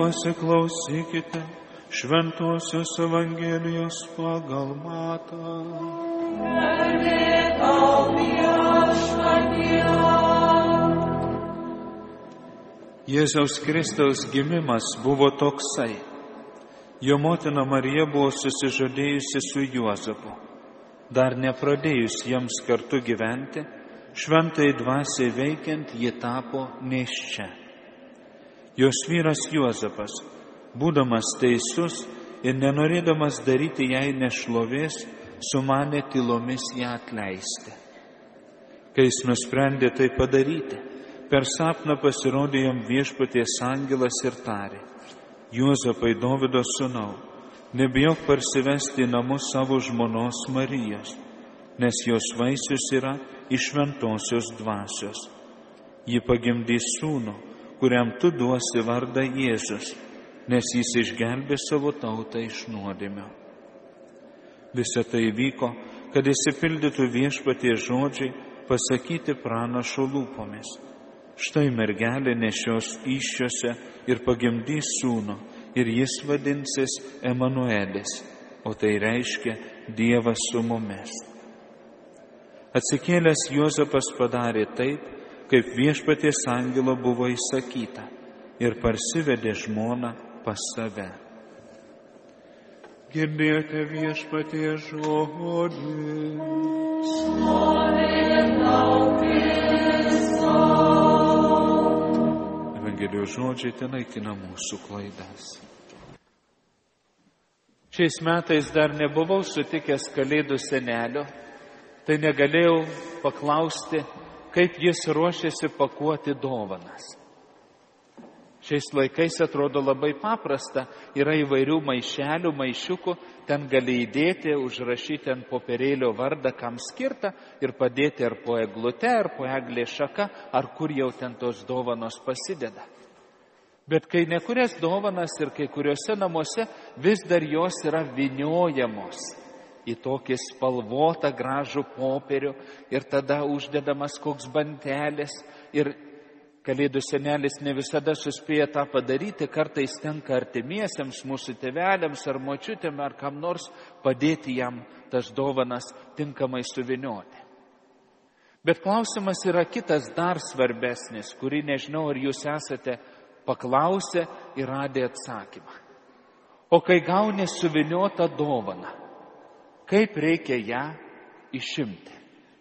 Pasiklausykite Šventosios Evangelijos pagal Matą. Jėzaus Kristaus gimimas buvo toksai. Jo motina Marija buvo susižadėjusi su Juozapu. Dar nepradėjus jiems kartu gyventi, šventai dvasiai veikiant, ji tapo nėščia. Jos vyras Juozapas, būdamas teisus ir nenorėdamas daryti jai nešlovės, sumanė tylomis ją atleisti. Kai jis nusprendė tai padaryti, per sapną pasirodė jam Viešpaties angelas ir tarė: Juozapai, Dovydo sūnau, nebijok parsivesti į namus savo žmonos Marijos, nes jos vaisius yra iš šventosios dvasios. Ji pagimdys sūnų, kuriam tu duosi vardą Jėzus, nes jis išgelbės savo tautą iš nuodėmio. Visa tai vyko, kad išsipildytų Viešpaties žodžiai pasakyti pranašo lūpomis. Štai mergelė nešios įsčiose ir pagimdys sūnų, ir jis vadinsis Emanuelis, o tai reiškia Dievas su mumis. Atsikėlęs Juozapas padarė taip, kaip Viešpaties angelo buvo įsakyta, ir parsivedė žmoną pas save. Girdėjote Viešpaties žodį. Evangelijos žodžiai tenaikina mūsų klaidas. Šiais metais dar nebuvau sutikęs Kalėdų senelio, tai negalėjau paklausti, kaip jis ruošiasi pakuoti dovanas. Šiais laikais atrodo labai paprasta, yra įvairių maišelių, maišiukų, ten gali įdėti, užrašyti ant popierėlio vardą, kam skirta, ir padėti ar po eglute, ar po eglės šaka, ar kur jau ten tos dovanos pasideda. Bet kai nekurias dovanas ir kai kuriuose namuose vis dar jos yra vyniojamos į tokį spalvotą gražų popierių ir tada uždedamas koks bantelis ir Kalėdų senelis ne visada suspėja tą padaryti, kartais tenka artimiesiems, mūsų tėveliams ar močiutėm ar kam nors padėti jam tas dovanas tinkamai suvinioti. Bet klausimas yra kitas, dar svarbesnis, kurį nežinau, ar jūs esate paklausę ir radę atsakymą. O kai gauni suviniotą dovaną, kaip reikia ją išimti?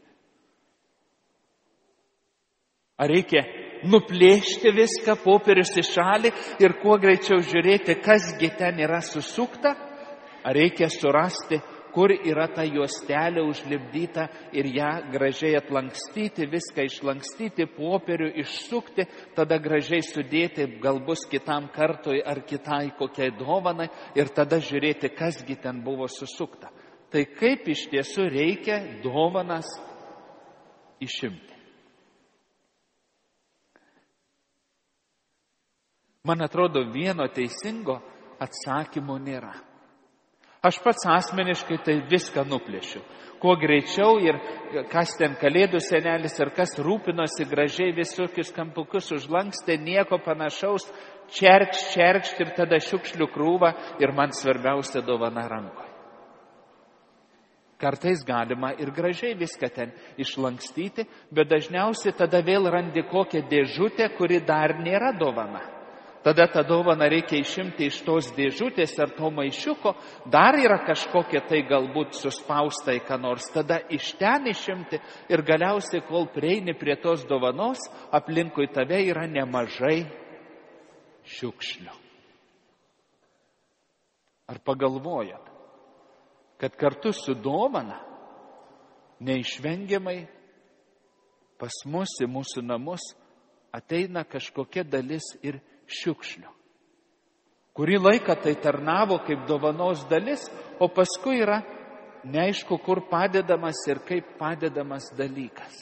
Ar reikia nuplėšti viską, popierius į šalį ir kuo greičiau žiūrėti, kasgi ten yra susukta? Ar reikia surasti, kur yra ta juostelė užlipdyta ir ją gražiai atlankstyti, viską išlankstyti, popierių išsukti, tada gražiai sudėti, gal bus kitam kartui ar kitai kokiai dovanai ir tada žiūrėti, kasgi ten buvo susukta. Tai kaip iš tiesų reikia dovanas išimti? Man atrodo, vieno teisingo atsakymo nėra. Aš pats asmeniškai tai viską nuplėšiu. Kuo greičiau ir kas ten Kalėdų senelis ir kas rūpinosi gražiai visokius kampukus užlankstė, nieko panašaus, čerkšt ir tada šiukšlių krūva ir man svarbiausia dovana rankoje. Kartais galima ir gražiai viską ten išlankstyti, bet dažniausiai tada vėl randi kokią dėžutę, kuri dar nėra dovana. Tada tą dovaną reikia išimti iš tos dėžutės ar to maišiuko, dar yra kažkokia tai galbūt suspausta į ką nors, tada iš ten išimti ir galiausiai, kol prieini prie tos dovanos, aplinkui tave yra nemažai šiukšlių. Ar pagalvojat, kad kartu su dovana neišvengiamai pas mus į mūsų namus ateina kažkokia dalis ir šiukšlių. Kurį laiką tai tarnavo kaip dovanos dalis, o paskui yra neaišku, kur padedamas ir kaip padedamas dalykas.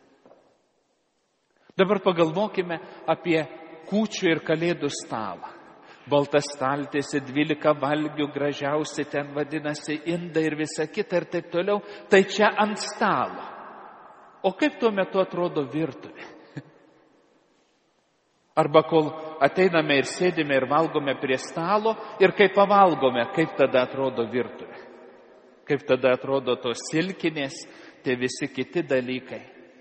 Dabar pagalvokime apie kūčių ir Kalėdų stalą. Balta staltiesė, 12 valgių, gražiausi ten vadinasi indai ir visa kita ir taip toliau. Tai čia ant stalo. O kaip tuo metu atrodo virtuvė? Arba kol ateiname ir sėdime ir valgome prie stalo ir kai pavalgome, kaip tada atrodo virtuvė, kaip tada atrodo tos silkinės, tie visi kiti dalykai.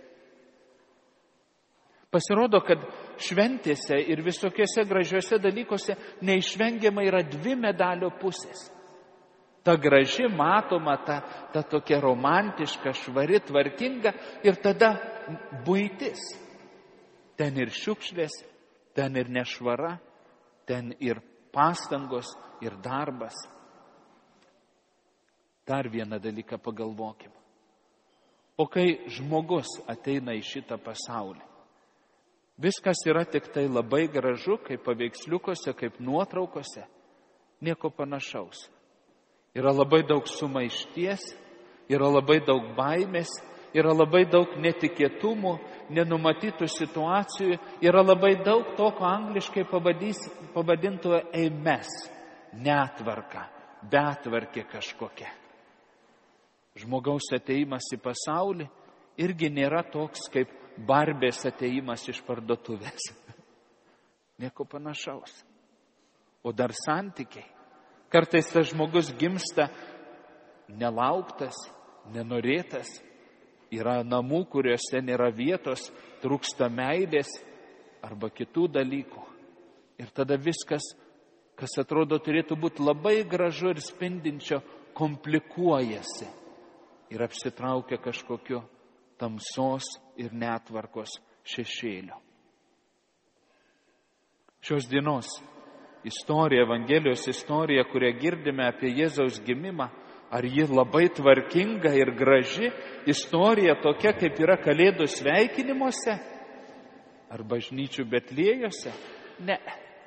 Pasirodo, kad šventėse ir visokiose gražiuose dalykuose neišvengiamai yra dvi medalio pusės. Ta graži, matoma, ta tokia romantiška, švari, tvarkinga ir tada buitis. Ten ir šiukšlės, ten ir nešvara, ten ir pastangos, ir darbas. Dar vieną dalyką pagalvokim. O kai žmogus ateina į šitą pasaulį, viskas yra tik tai labai gražu, kaip paveiksliukose, kaip nuotraukose, nieko panašaus. Yra labai daug sumaišties, yra labai daug baimės, yra labai daug netikėtumų, nenumatytų situacijų, yra labai daug to, ko angliškai pavadintų eimes, netvarka, betvarkė kažkokia. Žmogaus ateimas į pasaulį irgi nėra toks kaip Barbės ateimas iš parduotuvės. Nieko panašaus. O dar santykiai. Kartais tas žmogus gimsta nelauktas, nenorėtas. Yra namų, kuriuose nėra vietos, trūksta meilės arba kitų dalykų. Ir tada viskas, kas atrodo turėtų būti labai gražu ir spindinčio, komplikuojasi ir apsitraukia kažkokiu tamsos ir netvarkos šešėliu. Šios dienos istorija, Evangelijos istorija, kurią girdime apie Jėzaus gimimą, ar ji labai tvarkinga ir graži istorija tokia, kaip yra Kalėdų sveikinimuose, ar bažnyčių Betliejuose? Ne.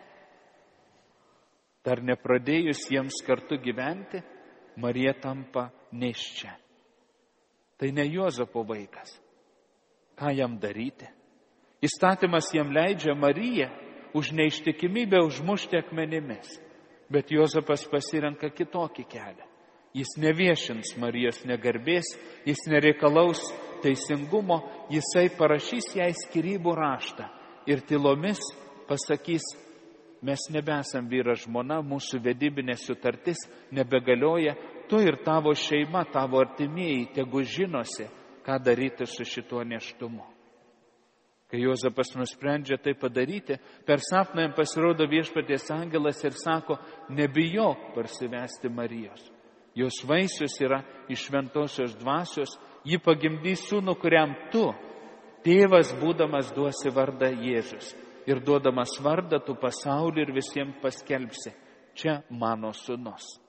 Dar nepradėjus jiems kartu gyventi, Marija tampa nėščia. Tai ne Juozapo vaikas. Ką jam daryti? Įstatymas jam leidžia Mariją už neištikimybę užmušti akmenimis. Bet Juozapas pasirenka kitokį kelią. Jis neviešins Marijos negarbės, jis nereikalaus teisingumo, jisai parašys jai skyrybų raštą ir tylomis pasakys, mes nebesam vyras žmona, mūsų vedybinė sutartis nebegalioja, tu ir tavo šeima, tavo artimieji tegu žinosi, ką daryti su šituo nėštumu. Kai Juozapas nusprendžia tai padaryti, per sapną jam pasirodo viešpaties angelas ir sako, nebijok parsivesti Marijos. Jos vaisius yra iš šventosios dvasios, ji pagimdys sūnų, kuriam tu, tėvas būdamas, duosi vardą Jėzus. Ir duodamas vardą tu pasaulį ir visiems paskelbsi, čia mano sūnus.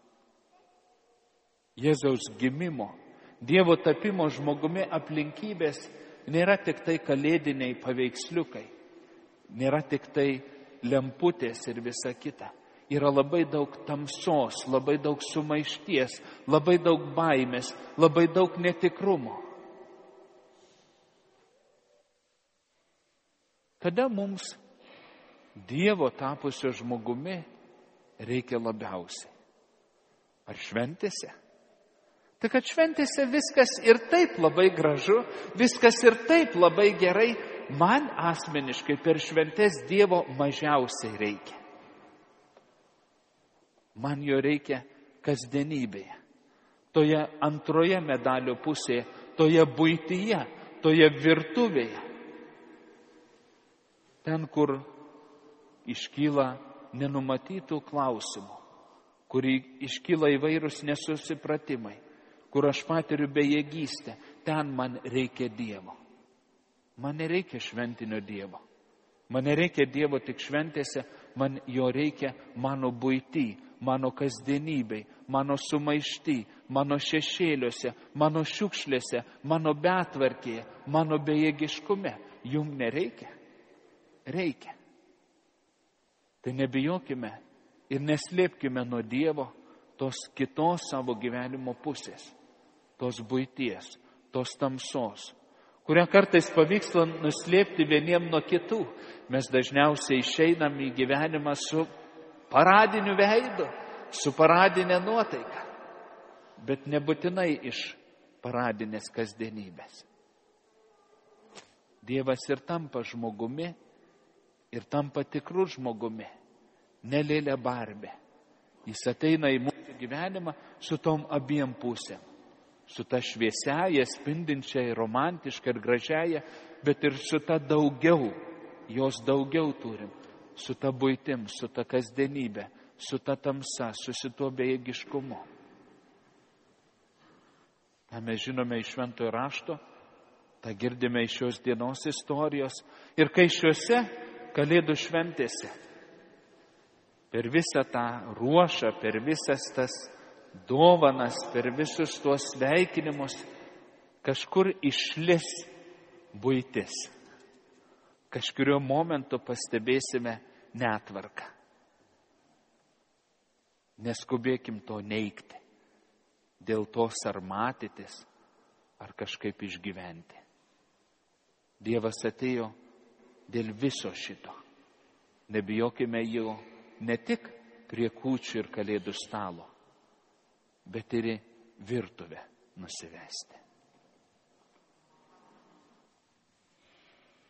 Jėzaus gimimo, Dievo tapimo žmogumi aplinkybės nėra tik tai kalėdiniai paveiksliukai, nėra tik tai lemputės ir visa kita. Yra labai daug tamsos, labai daug sumaišties, labai daug baimės, labai daug netikrumo. Kada mums Dievo tapusio žmogumi reikia labiausiai? Ar šventėse? Tai kad šventėse viskas ir taip labai gražu, viskas ir taip labai gerai, man asmeniškai per šventės Dievo mažiausiai reikia. Man jo reikia kasdienybėje, toje antroje medalio pusėje, toje buityje, toje virtuvėje. Ten, kur iškyla nenumatytų klausimų, kur iškyla įvairūs nesusipratimai, kur aš patiriu bejėgystę, ten man reikia Dievo. Man nereikia šventinio Dievo. Man nereikia Dievo tik šventėse, man jo reikia mano buity, mano kasdienybei, mano sumaišty, mano šešėliuose, mano šiukšlėse, mano betvarkėje, mano bejėgiškume. Jum nereikia? Reikia. Tai nebijokime ir neslėpkime nuo Dievo tos kitos savo gyvenimo pusės, tos buities, tos tamsos, kurią kartais pavyksta nuslėpti vieniem nuo kitų. Mes dažniausiai išeinam į gyvenimą su paradiniu veidu, su paradinė nuotaika, bet nebūtinai iš paradinės kasdienybės. Dievas ir tampa žmogumi ir tampa tikrų žmogumi, ne lėlė barbė. Jis ateina į mūsų gyvenimą su tom abiem pusėm. Su ta šviesiaja, spindinčiaja, romantiška ir gražiaja, bet ir su ta daugiau, jos daugiau turim. Su ta buitim, su ta kasdienybė, su ta tamsa, su šituo bejėgiškumu. Ta mes žinome iš Šventojo rašto, tą girdime iš šios dienos istorijos. Ir kai šiuose Kalėdų šventėse, per visą tą ruošą, per visas tas dovanas, per visus tuos sveikinimus, kažkur išlis buitis. Kažkurio momentu pastebėsime netvarką. Neskubėkim to neigti. Dėl to sarmatytis ar kažkaip išgyventi. Dievas atėjo dėl viso šito. Nebijokime jo ne tik prie kūčių ir Kalėdų stalo, bet ir į virtuvę nusivesti.